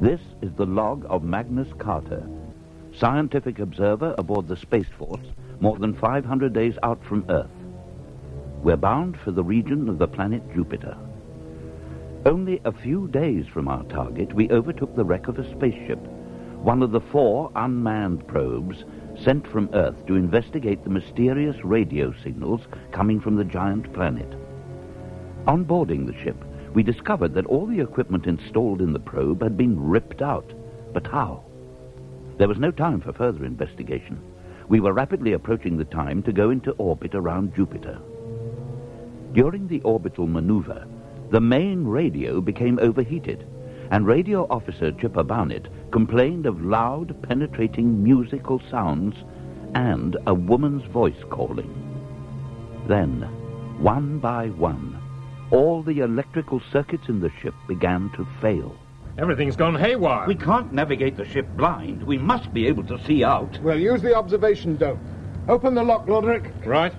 This is the log of Magnus Carter, scientific observer aboard the Space Force, more than 500 days out from Earth. We're bound for the region of the planet Jupiter. Only a few days from our target, we overtook the wreck of a spaceship, one of the 4 unmanned probes sent from Earth to investigate the mysterious radio signals coming from the giant planet. On boarding the ship, we discovered that all the equipment installed in the probe had been ripped out. But how? There was no time for further investigation. We were rapidly approaching the time to go into orbit around Jupiter. During the orbital maneuver, the main radio became overheated, and radio officer Chipper Barnett complained of loud, penetrating musical sounds and a woman's voice calling. Then, one by one, all the electrical circuits in the ship began to fail. Everything's gone haywire. We can't navigate the ship blind. We must be able to see out. We'll use the observation dome. Open the lock, Loderick. Right.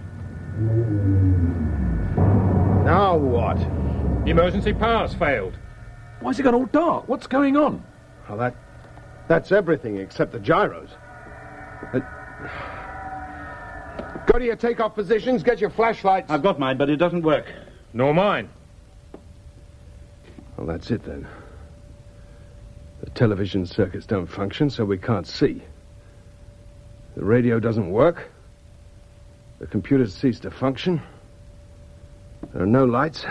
Now what? The emergency power's failed. Why's it gone all dark? What's going on? Well, that's everything except the gyros. Go to your takeoff positions, get your flashlights. I've got mine, but it doesn't work. Nor mine. Well, that's it then. The television circuits don't function, so we can't see. The radio doesn't work. The computers cease to function. There are no lights.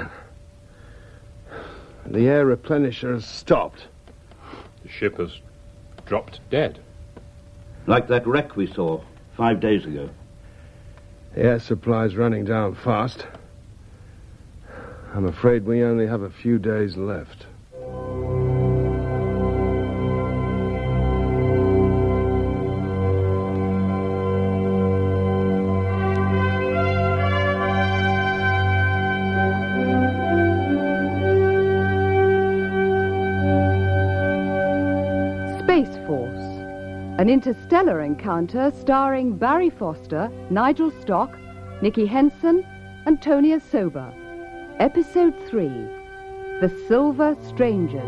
The air replenisher has stopped. The ship has dropped dead. Like that wreck we saw 5 days ago. The air supply's running down fast. I'm afraid we only have a few days left. Space Force, an interstellar encounter starring Barry Foster, Nigel Stock, Nicky Henson, and Tonia Sober. Episode 3, The Silver Strangers.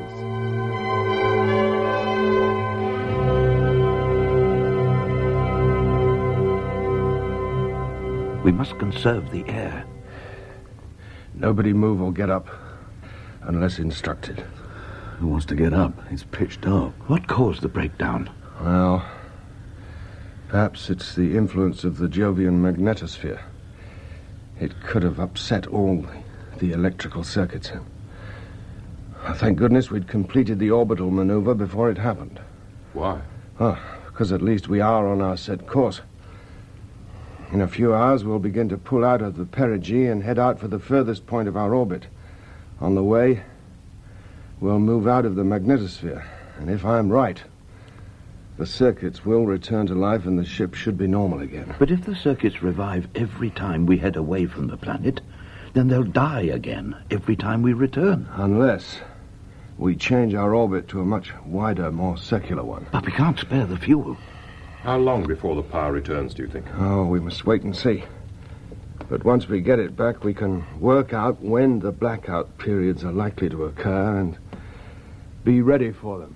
We must conserve the air. Nobody move or get up unless instructed. Who wants to get up? It's pitch dark. What caused the breakdown? Well, perhaps it's the influence of the Jovian magnetosphere. It could have upset all the electrical circuits. Thank goodness we'd completed the orbital maneuver before it happened. Why? Oh, because at least we are on our set course. In a few hours, we'll begin to pull out of the perigee and head out for the furthest point of our orbit. On the way, we'll move out of the magnetosphere. And if I'm right, the circuits will return to life and the ship should be normal again. But if the circuits revive every time we head away from the planet, then they'll die again every time we return. Unless we change our orbit to a much wider, more circular one. But we can't spare the fuel. How long before the power returns, do you think? Oh, we must wait and see. But once we get it back, we can work out when the blackout periods are likely to occur and be ready for them.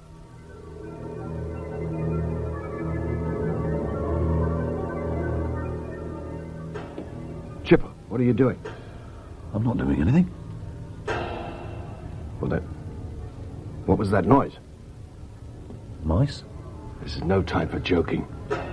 Chipper, what are you doing? I'm not doing anything. Well, then, what was that noise? Mice? This is no time for joking.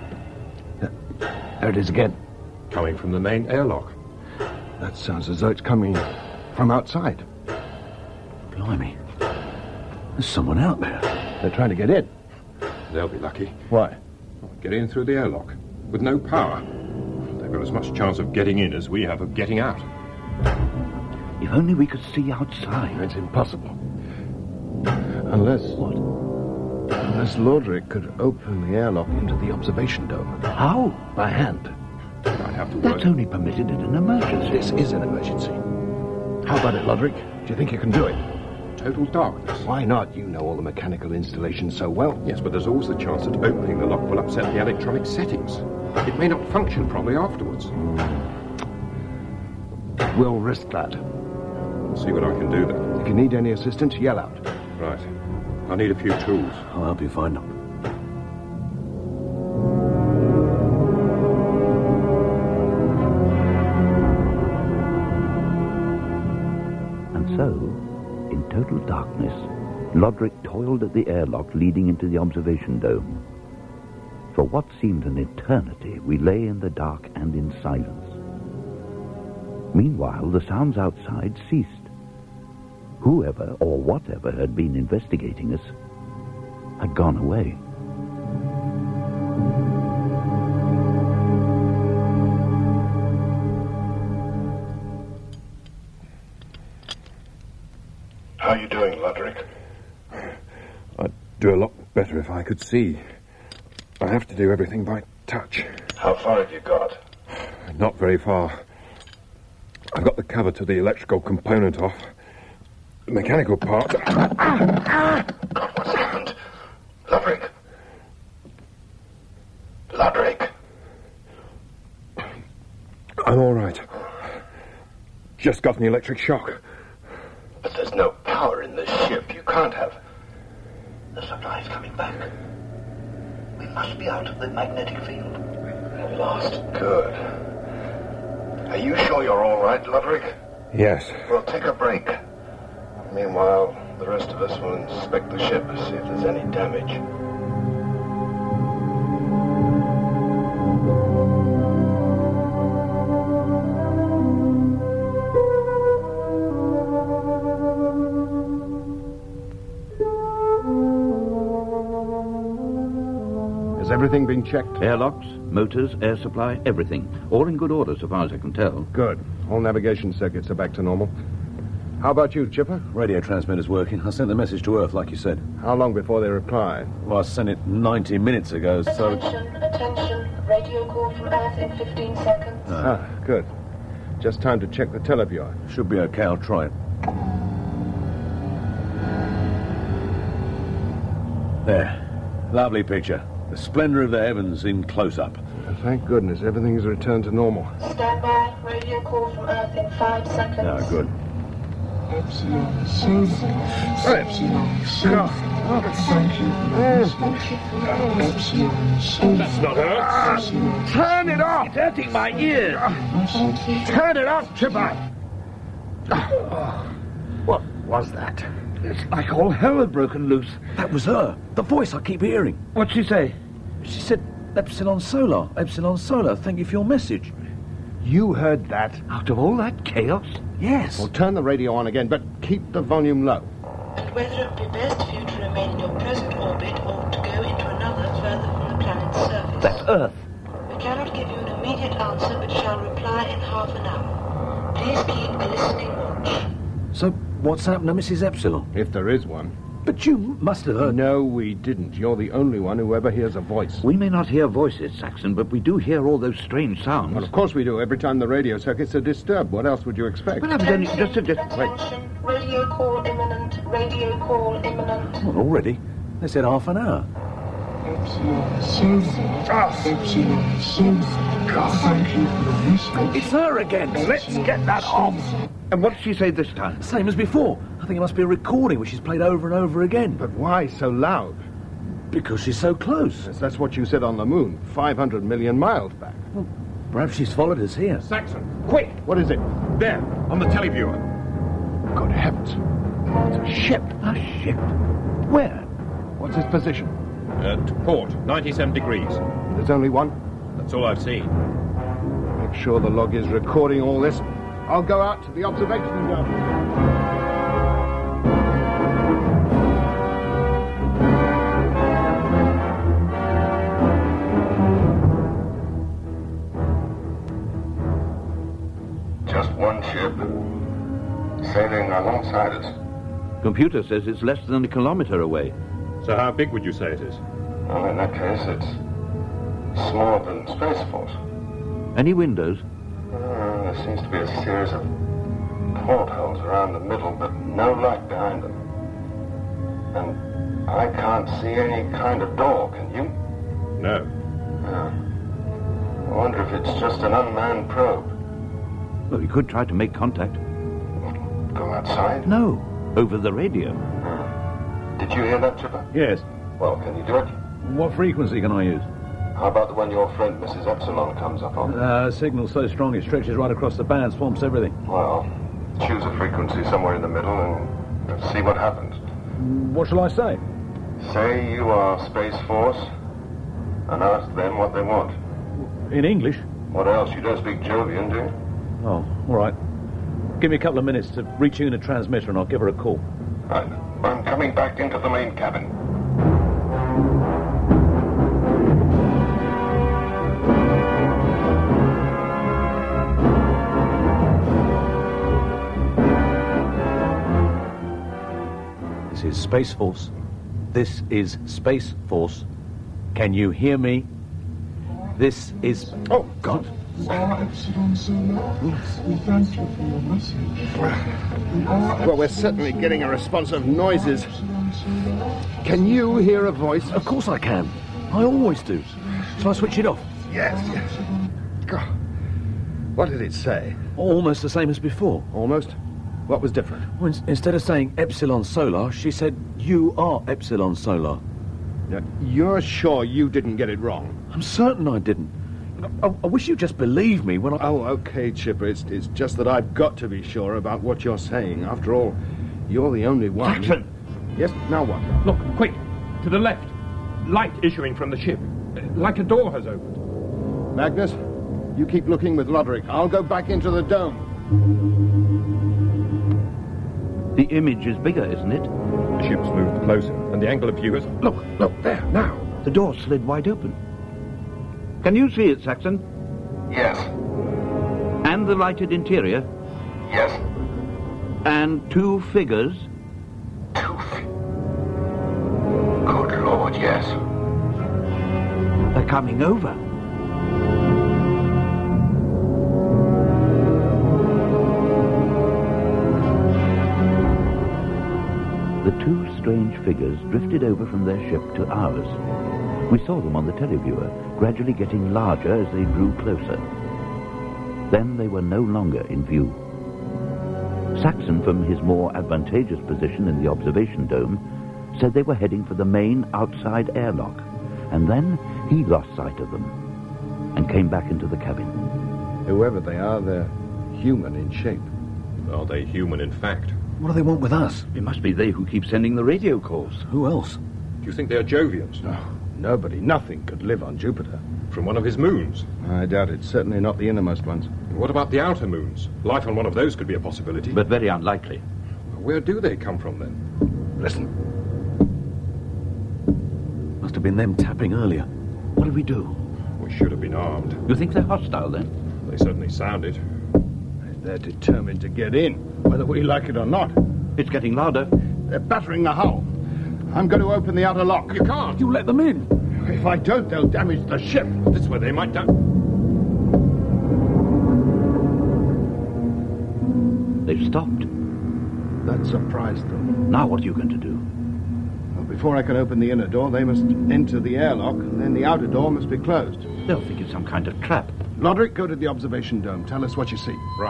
There it is again. Coming from the main airlock. That sounds as though it's coming from outside. Blimey. There's someone out there. They're trying to get in. They'll be lucky. Why? Get in through the airlock. With no power. They've got as much chance of getting in as we have of getting out. If only we could see outside. It's impossible. Unless... What? Unless Loderick could open the airlock into the observation dome. How? By hand. I'd have to work. That's only permitted in an emergency. This is an emergency. How about it, Loderick? Do you think you can do it? Total darkness. Why not? You know all the mechanical installations so well. Yes, but there's always the chance that opening the lock will upset the electronic settings. It may not function properly afterwards. We'll risk that. I'll see what I can do then. If you need any assistance, yell out. Right. I need a few tools. I'll help you find them. And so, in total darkness, Lodric toiled at the airlock leading into the observation dome. For what seemed an eternity, we lay in the dark and in silence. Meanwhile, the sounds outside ceased. Whoever or whatever had been investigating us had gone away. How are you doing, Lodric? I'd do a lot better if I could see. I have to do everything by touch. How far have you got? Not very far. I've got the cover to the electrical component off. The mechanical part... God, what's happened? Lodric? Lodric? I'm all right. Just got an electric shock. But there's no power in this ship. You can't have... The supply's coming back. We must be out of the magnetic field. At last. Good. Are you sure you're all right, Lodric? Yes. We'll take a break. Meanwhile, the rest of us will inspect the ship, see if there's any damage. Has everything been checked? Airlocks, motors, air supply, everything. All in good order, so far as I can tell. Good. All navigation circuits are back to normal. How about you, Chipper? Radio transmitter's working. I sent the message to Earth, like you said. How long before they reply? Well, I sent it 90 minutes ago, so... Attention. Radio call from Earth in 15 seconds. Good. Just time to check the televiewer. Should be okay, I'll try it. There. Lovely picture. The splendor of the heavens in close-up. Thank goodness, everything has returned to normal. Stand by. Radio call from Earth in 5 seconds. Ah, good. Epsilon Sosa. Epsilon Sosa. Epsilon Sosa. That's not Earth. Turn it off! It's hurting my ears. Turn it off, Chipper! What was that? It's like all hell had broken loose. That was her. The voice I keep hearing. What'd she say? She said, Epsilon Solar. Epsilon Solar, thank you for your message. You heard that? Out of all that chaos? Yes. Well, turn the radio on again, but keep the volume low. And whether it would be best for you to remain in your present orbit or to go into another further from the planet's surface. That's Earth. We cannot give you an immediate answer, but shall reply in half an hour. Please keep a listening watch. So, what's happened to Mrs. Epsilon? If there is one. But you must have heard... No, we didn't. You're the only one who ever hears a voice. We may not hear voices, Saxon, but we do hear all those strange sounds. Well, of course we do. Every time the radio circuits are disturbed. What else would you expect? Well, I was only just wait. Attention. Radio call imminent. Radio call imminent. Well, already? They said half an hour. Epsilon Sosa. Epsilon Sosa. Thank you for the message. It's her again. Let's get that off. And what did she say this time? Same as before. I think it must be a recording which she's played over and over again. But why so loud? Because she's so close. Yes, that's what you said on the moon, 500 million miles back. Perhaps she's followed us here. Saxon, Quick! What is it? there, on the televiewer. Good heavens. It's a ship. A ship? Where? What's its position? To port, 97 degrees. There's only one. That's all I've seen. Make sure the log is recording all this. I'll go out to the observation dome. Just one ship sailing alongside us. Computer says it's less than a kilometer away. So how big would you say it is? Well, in that case, it's smaller than Space Force. Any windows? There seems to be a series of portholes around the middle, but no light behind them. And I can't see any kind of door, can you? No. No. I wonder if it's just an unmanned probe. Well, we could try to make contact. Go outside? No, over the radio. Did you hear that, Chipper? Yes. Well, can you do it? What frequency can I use? How about the one your friend, Mrs. Epsilon, comes up on? Signal's so strong it stretches right across the band, swamps everything. Well, choose a frequency somewhere in the middle and see what happens. What shall I say? Say you are Space Force and ask them what they want. In English? What else? You don't speak Jovian, do you? Oh, all right. Give me a couple of minutes to retune the transmitter and I'll give her a call. Right. I'm coming back into the main cabin. This is Space Force. This is Space Force. Can you hear me? This is... Oh, God. Well, we're certainly getting a response of noises. Can you hear a voice? Of course I can. I always do. Shall I switch it off? Yes. God. What did it say? Almost the same as before. Almost? What was different? Well, instead of saying Epsilon Solar, she said, you are Epsilon Solar. Now, you're sure you didn't get it wrong? I'm certain I didn't. I wish you'd just believe me when I... Oh, okay, Chipper. It's just that I've got to be sure about what you're saying. After all, you're the only one... Jackson! Yes, now what? Look, quick! To the left. Light issuing from the ship. Like a door has opened. Magnus, you keep looking with Loderick. I'll go back into the dome. The image is bigger, isn't it? The ship's moved closer, and the angle of view has... Look, there, now. The door slid wide open. Can you see it, Saxon? Yes. And the lighted interior? Yes. And two figures? Good Lord, yes. They're coming over. The two strange figures drifted over from their ship to ours. We saw them on the televiewer, gradually getting larger as they drew closer. Then they were no longer in view. Saxon, from his more advantageous position in the observation dome, said they were heading for the main outside airlock, and then he lost sight of them and came back into the cabin. Whoever they are, they're human in shape. Are they human in fact? What do they want with us? It must be they who keep sending the radio calls. Who else? Do you think they're Jovians? No, nobody, nothing could live on Jupiter. From one of his moons? I doubt it. Certainly not the innermost ones. And what about the outer moons? Life on one of those could be a possibility. But very unlikely. Where do they come from, then? Listen. Must have been them tapping earlier. What do we do? We should have been armed. You think they're hostile, then? They certainly sounded. They're determined to get in, whether we like it or not. It's getting louder. They're battering the hull. I'm going to open the outer lock. You can't. You let them in. If I don't, they'll damage the ship. This way they might They've stopped. That surprised them. Now what are you going to do? Well, before I can open the inner door, they must enter the airlock, and then the outer door must be closed. They'll think it's some kind of trap. Loderick, go to the observation dome. Tell us what you see. Right.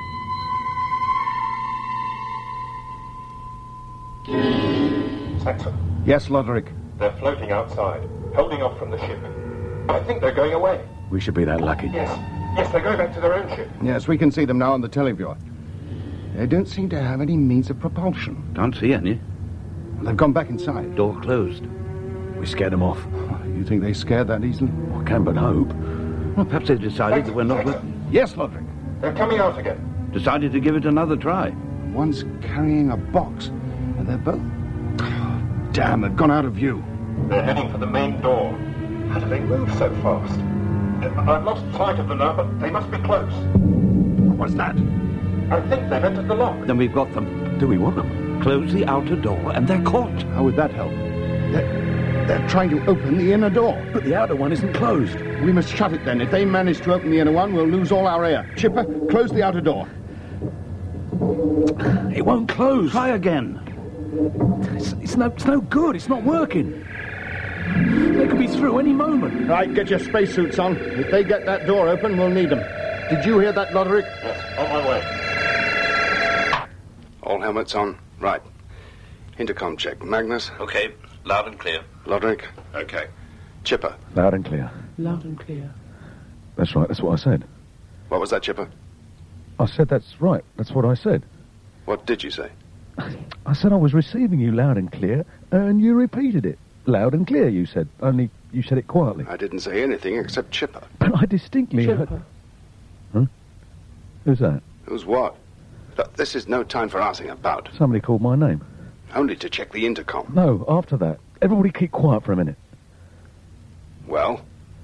Saxon, Yes, Loderick. they're floating outside, holding off from the ship. I think they're going away. We should be that lucky. Yes, they're going back to their own ship. Yes, we can see them now on the televiewer. They don't seem to have any means of propulsion. Can't see any. They've gone back inside. Door closed. We scared them off. You think they scared that easily? I can but hope. Well, perhaps they decided that we're not with... Yes, Loderick. They're coming out again. Decided to give it another try. One's carrying a box, and they're both... Oh, damn, they've gone out of view. They're heading for the main door. How do they move so fast? I've lost sight of them now, but they must be close. What was that? I think they've entered the lock. Then we've got them. Do we want them? Close the outer door and they're caught. How would that help? They're trying to open the inner door. But the outer one isn't closed. We must shut it then. If they manage to open the inner one, we'll lose all our air. Chipper, close the outer door. It won't close. Try again. It's no good. It's not working. They could be through any moment. Right, get your spacesuits on. If they get that door open, we'll need them. Did you hear that, Loderick? Yes, on my way. All helmets on. Right. Intercom check. Magnus? Okay, loud and clear. Lodrick? Okay. Chipper? Loud and clear. Loud and clear. That's right, that's what I said. What was that, Chipper? I said that's right, that's what I said. What did you say? I said I was receiving you loud and clear, and you repeated it. Loud and clear, you said. Only you said it quietly. I didn't say anything except Chipper. But I distinctly heard... Chipper. Huh? Who's that? Who's what? Look, this is no time for arsing about. Somebody called my name. Only to check the intercom. No, after that. Everybody keep quiet for a minute. Well?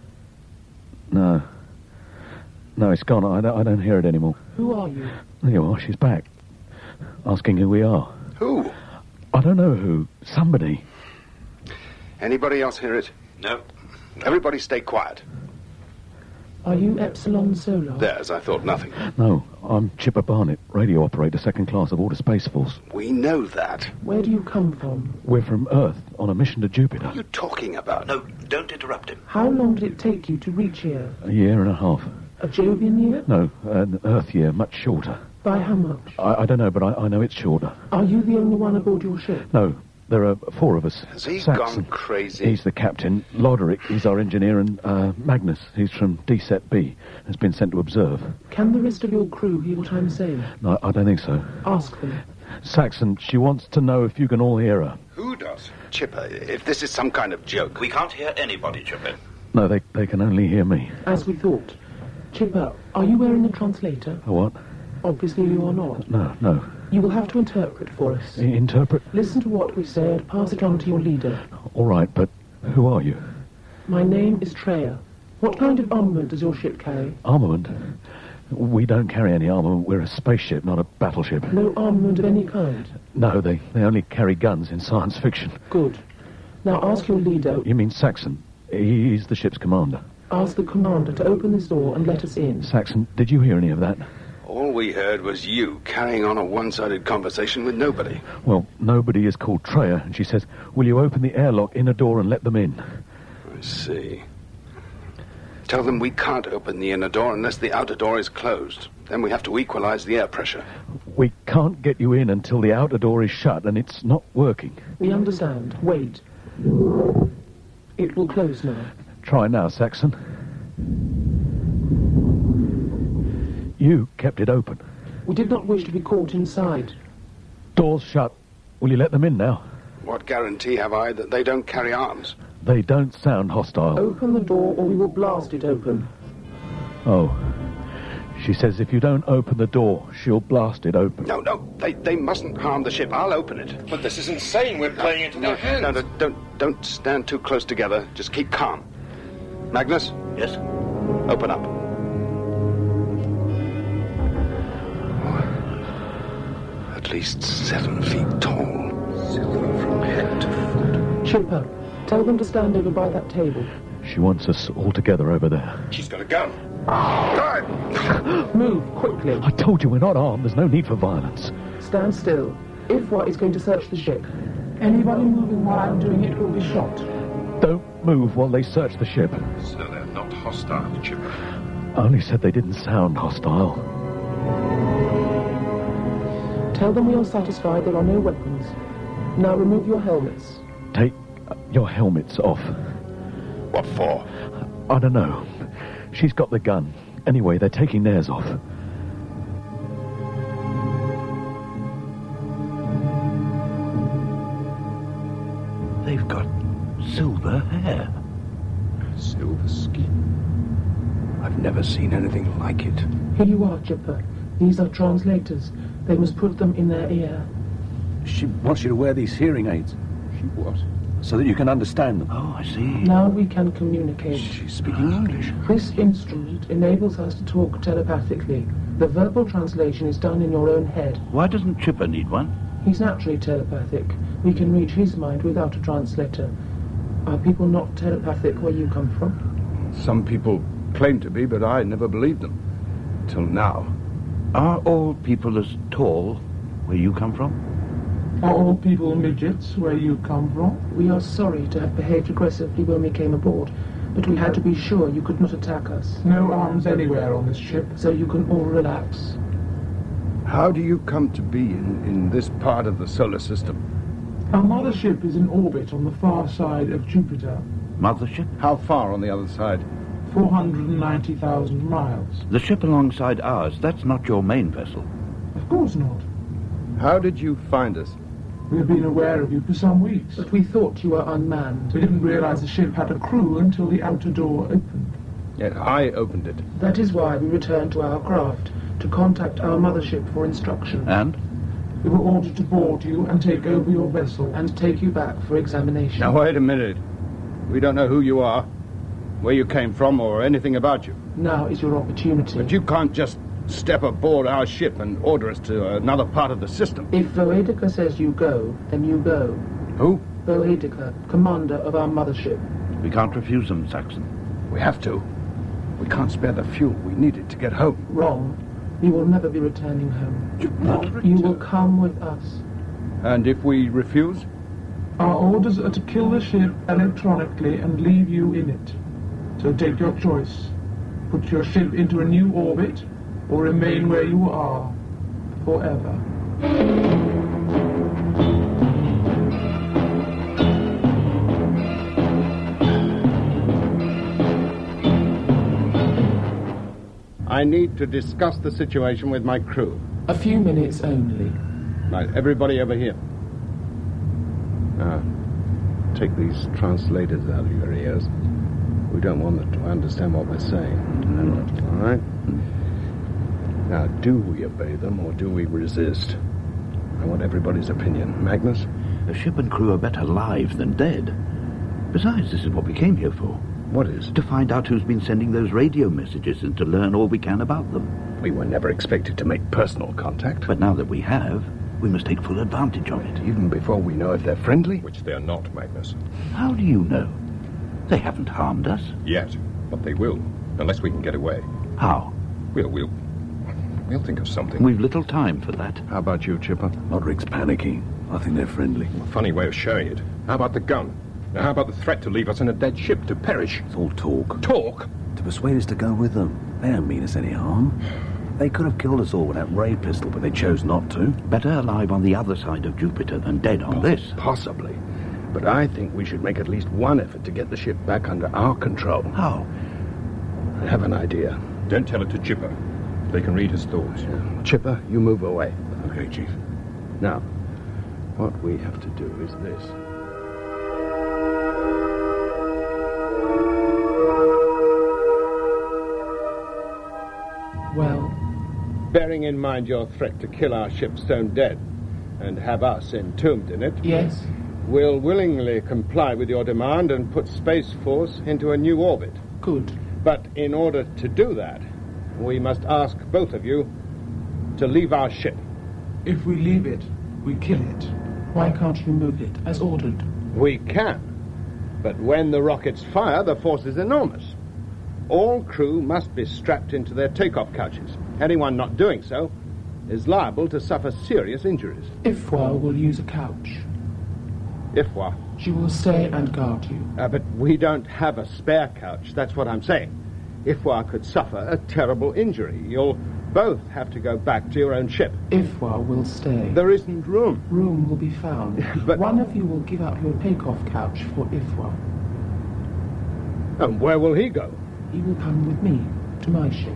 No. No, it's gone. I don't hear it anymore. Who are you? There you are, she's back. Asking who we are. Who? I don't know who. Somebody. Anybody else hear it? No. Everybody stay quiet. Are you Epsilon Solar? There's, I thought nothing. No, I'm Chipper Barnett, radio operator, second class aboard a Space Force. We know that. Where do you come from? We're from Earth, on a mission to Jupiter. What are you talking about? No, don't interrupt him. How long did it take you to reach here? A year and a half. A Jovian year? No, an Earth year, much shorter. By how much? I don't know, but I know it's shorter. Are you the only one aboard your ship? No, there are 4 of us. Has he Saxon, gone crazy? He's the captain. Loderick, he's our engineer, and Magnus, he's from DSET B, has been sent to observe. Can the rest of your crew hear what I'm saying? No, I don't think so. Ask them. Saxon, she wants to know if you can all hear her. Who does? Chipper, if this is some kind of joke. We can't hear anybody, Chipper. No, they can only hear me. As we thought. Chipper, are you wearing a translator? A what? Obviously you are not. No. You will have to interpret for us. Interpret? Listen to what we say and pass it on to your leader. All right, but who are you? My name is Treya. What kind of armament does your ship carry? Armament? We don't carry any armament. We're a spaceship, not a battleship. No armament of any kind? No, they only carry guns in science fiction. Good. Now ask your leader. You mean Saxon? He's the ship's commander. Ask the commander to open this door and let us in. Saxon, did you hear any of that? All we heard was you carrying on a one-sided conversation with nobody. Well, nobody is called Treya, and she says, will you open the airlock inner door and let them in? I see. Tell them we can't open the inner door unless the outer door is closed. Then we have to equalize the air pressure. We can't get you in until the outer door is shut, and it's not working. We understand. Wait. It will close now. Try now, Saxon. You kept it open. We did not wish to be caught inside. Door's shut. Will you let them in now? What guarantee have I that they don't carry arms? They don't sound hostile. Open the door or we will blast it open. Oh. She says if you don't open the door, she'll blast it open. No, they mustn't harm the ship. I'll open it. But this is insane. We're playing into their hands. No, don't stand too close together. Just keep calm. Magnus? Yes? Open up. At least 7 feet tall. Silver from head to foot. Chipper, tell them to stand over by that table. She wants us all together over there. She's got a gun. Move, quickly. I told you we're not armed. There's no need for violence. Stand still. Ifwa is going to search the ship. Anybody moving while I'm doing it will be shot. Don't move while they search the ship. So they're not hostile, Chipper. I only said they didn't sound hostile. Tell them we are satisfied there are no weapons. Now remove your helmets. Take your helmets off. What for? I don't know. She's got the gun. Anyway, they're taking theirs off. They've got silver hair. Silver skin. I've never seen anything like it. Here you are, Chipper. These are translators. They must put them in their ear. She wants you to wear these hearing aids. She what? So that you can understand them. Oh, I see. Now we can communicate. She's speaking English. This instrument enables us to talk telepathically. The verbal translation is done in your own head. Why doesn't Chipper need one? He's naturally telepathic. We can reach his mind without a translator. Are people not telepathic where you come from? Some people claim to be, but I never believed them. Till now. Are all people as tall where you come from? Are all people midgets where you come from? We are sorry to have behaved aggressively when we came aboard, but we had to be sure you could not attack us. No arms anywhere on this ship. So you can all relax. How do you come to be in this part of the solar system? Our mothership is in orbit on the far side of Jupiter, Mothership? How far on the other side? 490,000 miles. The ship alongside ours, that's not your main vessel. Of course not. How did you find us? We have been aware of you for some weeks. But we thought you were unmanned. We didn't realize the ship had a crew until the outer door opened. Yet I opened it. That is why we returned to our craft, to contact our mothership for instruction. And? We were ordered to board you and take over your vessel. And take you back for examination. Now, wait a minute. We don't know who you are, where you came from, or anything about you. Now is your opportunity. But you can't just step aboard our ship and order us to another part of the system. If Voedica says you go, then you go. Who? Voedica, commander of our mothership. We can't refuse them, Saxon. We have to. We can't spare the fuel we need it to get home. Wrong. You will never be returning home. You will come with us. And if we refuse? Our orders are to kill the ship electronically and leave you in it. So take your choice. Put your ship into a new orbit, or remain where you are, forever. I need to discuss the situation with my crew. A few minutes only. Right, everybody over here. Now, take these translators out of your ears. We don't want them to understand what we're saying. All right? Now, do we obey them or do we resist? I want everybody's opinion. Magnus? The ship and crew are better alive than dead. Besides, this is what we came here for. What is? To find out who's been sending those radio messages and to learn all we can about them. We were never expected to make personal contact. But now that we have, we must take full advantage of it. Even before we know if they're friendly? Which they're not, Magnus. How do you know? They haven't harmed us. Yet. But they will, unless we can get away. How? We'll think of something. We've little time for that. How about you, Chipper? Roderick's panicking. I think they're friendly. A funny way of showing it. How about the gun? Now, how about the threat to leave us in a dead ship to perish? It's all talk. Talk? To persuade us to go with them. They don't mean us any harm. They could have killed us all with that ray pistol, but they chose not to. Better alive on the other side of Jupiter than dead on this. Possibly. But I think we should make at least one effort to get the ship back under our control. How? I have an idea. Don't tell it to Chipper. They can read his thoughts. Chipper, you move away. Okay, Chief. Now, what we have to do is this. Well, Bearing in mind your threat to kill our ship stone dead and have us entombed in it, yes. we'll willingly comply with your demand and put Space Force into a new orbit. Good. But in order to do that, we must ask both of you to leave our ship. If we leave it, we kill it. Why can't you move it, as ordered? We can. But when the rockets fire, the force is enormous. All crew must be strapped into their takeoff couches. Anyone not doing so is liable to suffer serious injuries. Ifwa will use a couch. Ifwa. She will stay and guard you. But we don't have a spare couch, that's what I'm saying. Ifwa could suffer a terrible injury. You'll both have to go back to your own ship. Ifwa will stay. There isn't room. Room will be found. But one of you will give up your takeoff couch for Ifwa. And where will he go? He will come with me to my ship.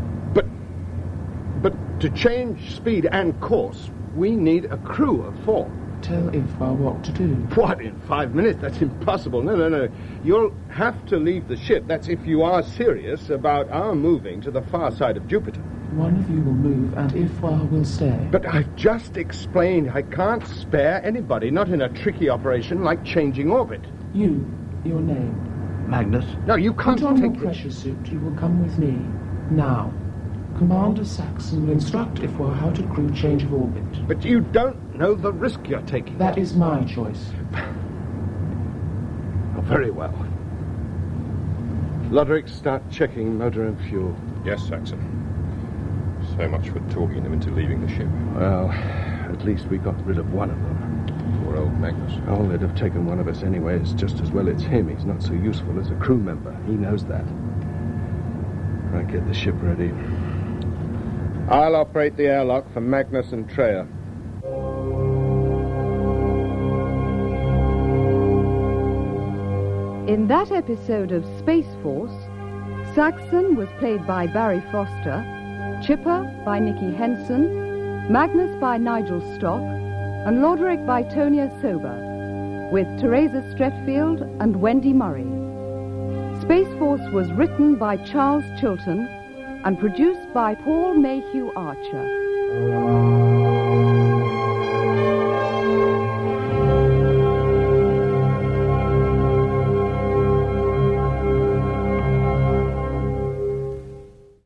But to change speed and course, we need a crew of 4. Tell Ifwa what to do. What, in 5 minutes? That's impossible. No. You'll have to leave the ship. That's if you are serious about our moving to the far side of Jupiter. One of you will move and Ifwa will stay. But I've just explained I can't spare anybody, not in a tricky operation like changing orbit. You, your name. Magnus? No, you can't Put on your take pressure suit. You will come with me. Now. Commander Saxon will instruct Ifwa how to crew change of orbit. But you don't know the risk you're taking. That is my choice. Oh, very well. Loderick, start checking motor and fuel. Yes, Saxon. So much for talking them into leaving the ship. Well, at least we got rid of one of them. Poor old Magnus. Oh, they'd have taken one of us anyway. It's just as well it's him. He's not so useful as a crew member. He knows that. Right, get the ship ready. I'll operate the airlock for Magnus and Treya. In that episode of Space Force, Saxon was played by Barry Foster, Chipper by Nicky Henson, Magnus by Nigel Stock, and Loderick by Tonia Sober, with Teresa Stretfield and Wendy Murray. Space Force was written by Charles Chilton and produced by Paul Mayhew Archer.